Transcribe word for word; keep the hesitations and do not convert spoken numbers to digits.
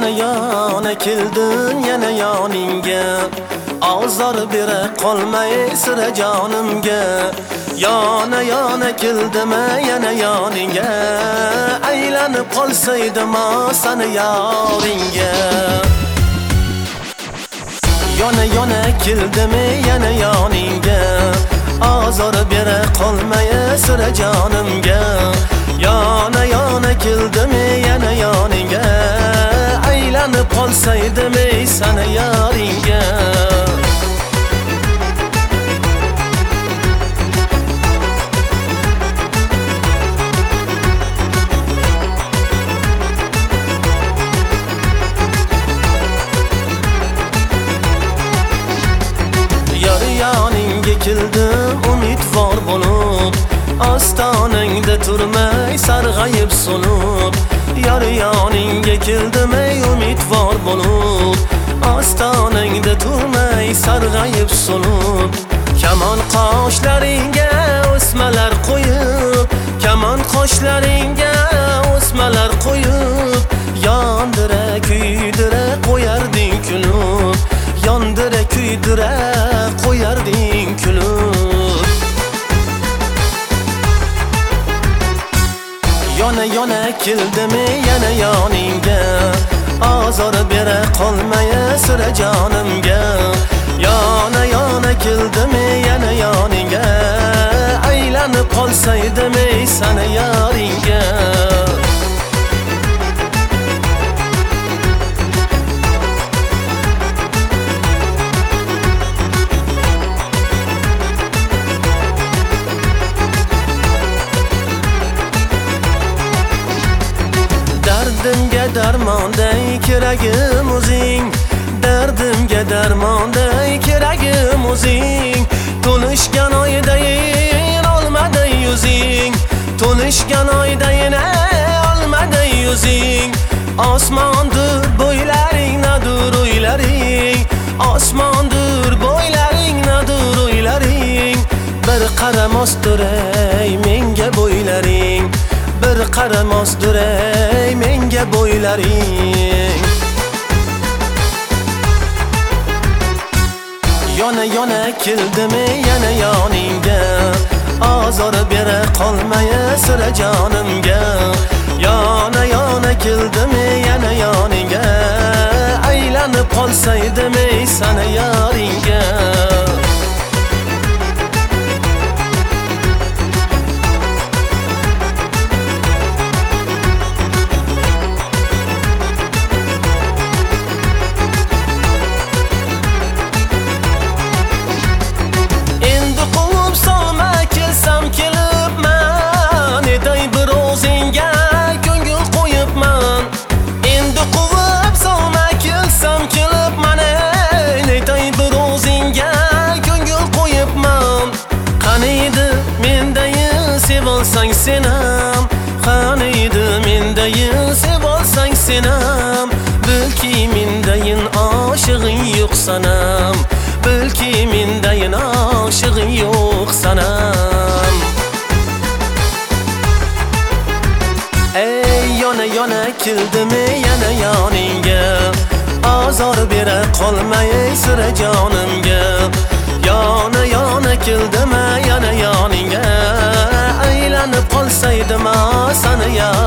Yana yana keldin yana yoningga, ozor bera qolmay sira jonimga. Yana yana keldim yana yoningga, aylanib qolsaydim seni yoringga. Yana yana keldim yana yoningga, ozor bera qolmay sira jonimga. Yana yana keldim yana yoningga, aylanib qolsaydim seni yoringga. Yoningga keldim umidvor bo'lib, ostonangda turmay sarg'ayib so'lib. Yar yoningga keldim umidvor bo'lib, ostonangda turmay sarg'ayib so'lib. Kamon qoshlaringga o'smalar qo'yib, kamon qoshlaringga o'smalar qo'yib, yondira kuydira qo'yarding kulib, yondira kuydira qo'yarding kulib. Yana yana keldim yana yoningga, ozor bera qolmay sira jonimga. Yana yana keldim yana yoningga, aylanib qolsaydim seni yoringga. Dardimga darmonday keragim o'zing, dardimga darmonday keragim o'zing. To'lishgan oydayin olmaday yuzing, to'lishgan oydayin olmaday yuzing. Osmondir bo'ylaring nadur o'ylaring, osmondir bo'ylaring nadur o'ylaring. Bir qaramosdir ey menga bo'ylaring, bir qaramosdir ey menga bo'ylaring. Yana yana keldim yana yoningga, ozor bera qolmay sira jonimga. Yana yana keldim yana yoningga, aylanib qolsaydim seni yoringga. Sevolsang senam, qaniydi mendayin sevolsang senam. Bilki mendayin oshig'ing yo'q sanam, bilki mendayin oshig'ing yo'q sanam. Ey yana yana keldim yana yoningga, ozor bera qolmay sira jonimga. Yana yana keldim yana yoningga, aylanib qolsaydim seni